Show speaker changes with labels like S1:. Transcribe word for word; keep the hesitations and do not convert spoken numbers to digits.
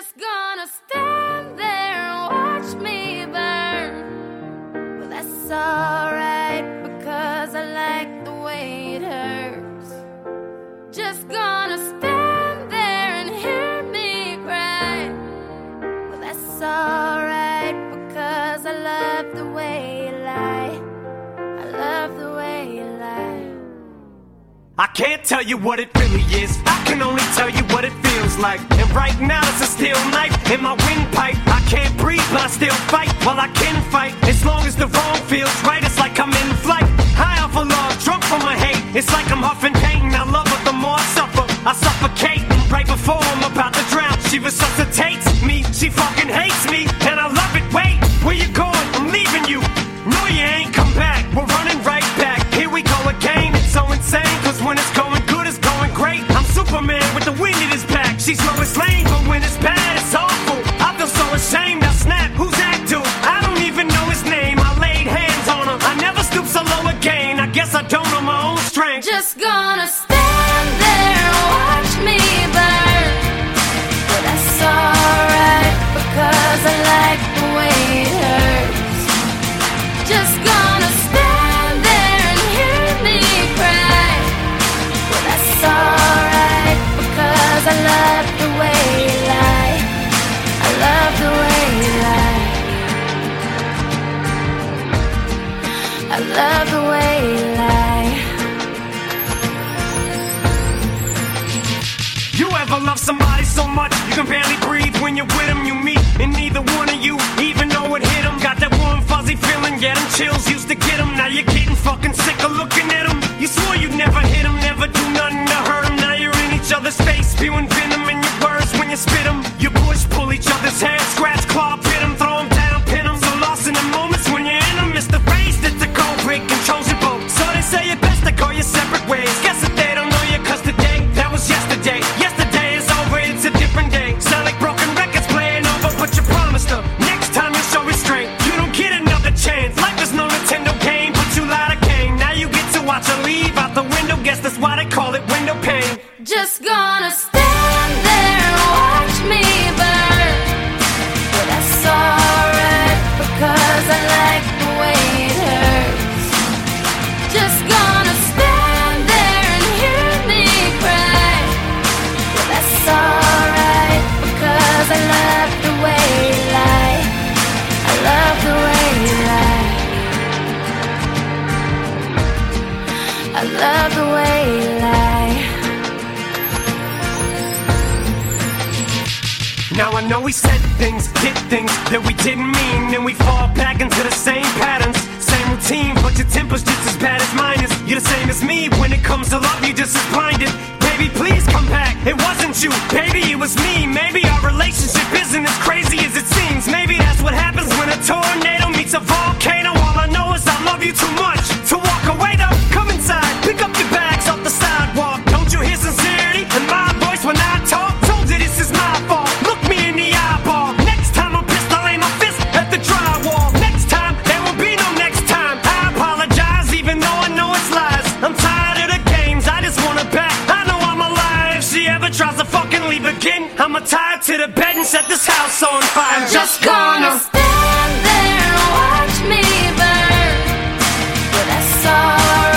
S1: Just gonna stand there and watch me burn. Well, that's alright, because I like the way it hurts. Just gonna stand there and hear me cry. Well, that's alright, because I love the way you lie. I love the way you lie.
S2: I can't tell you what it really is, I can only tell you what it feels like. And right now it's a steel knife in my windpipe. I can't breathe but I still fight, well I can fight. As long as the wrong feels right, it's like I'm in flight. High off of love, drunk from my hate. It's like I'm huffing pain, I love her the more I suffer. I suffocate, right before I'm about to drown. She resuscitates me, she fucking hates me, and I love it. Wait, where you going? I'm leaving you. No you ain't come back, we're running right back. Here we go again, it's so insane, cause when it's going good, it's going great. I'm Superman with the wind in his back. She's Lois Lane, but when it's bad, it's awful. I feel so ashamed, I snap, who's that dude? I don't even know his name, I laid hands on him. I never stoop so low again, I guess I don't know my own strength.
S1: Just gonna stand there and watch me burn. But that's alright, because I like the way it hurts. Just gonna stand there and hear me cry. Well, that's alright, because I love the way you lie. I love the way you lie. I love the way you lie.
S2: You ever love somebody so much you can barely breathe when you're with them? You meet, and neither one of you even know it hit them. Got that warm fuzzy feeling, yeah, them chills used to get them. Now you're getting fucking sick of looking at them. You swore you'd never hit them, never do nothing to hurt them. Now you're in each other's face, spewing venom in your words when you spit them. You push, pull each other's hair, scratch, claw, pit them, throw them down, pin them. So lost in the moments when you're in them, it's the phrase that the cold break controls your boat. So they say it best to go your separate ways. Guess that they don't know you, cause today, that was yesterday. Yesterday is over, it's a different day. Sound like broken records playing over, but you promised her next time you show restraint. You don't get another chance. Life is no Nintendo game, but you lied again. Now you get to watch her leave out the window. Guess that's why they call it window pane.
S1: Just gonna stand there and watch me burn. But that's alright, because I like the way it hurts. Just gonna stand there and hear me cry. But that's alright, because I love the way you lie. I love the way you lie. I love the way you lie.
S2: Now I know we said things, did things that we didn't mean, and we fall back into the same patterns, same routine, but your temper's just as bad as mine is. You're the same as me, when it comes to love, you're just as blinded. Baby, please come back, it wasn't you, baby, it was me. Maybe our relationship isn't as crazy as it seems. Maybe that's what happens when a tornado meets a volcano. All I know is I love you too much to walk away though. Come inside, pick up your bags off the sidewalk. Don't you hear sincerity in my voice when I talk? Told you this is my fault, look me in the eyeball. Next time I'm pissed, I'll aim my fist at the drywall. Next time, there will be no next time. I apologize even though I know it's lies. I'm tired of the games, I just want her back. I know I'm alive. If she ever tries to fucking leave again, I'ma tie her to the bed and set this house on fire. I'm
S1: Just gonna stand there and watch me burn. But that's alright.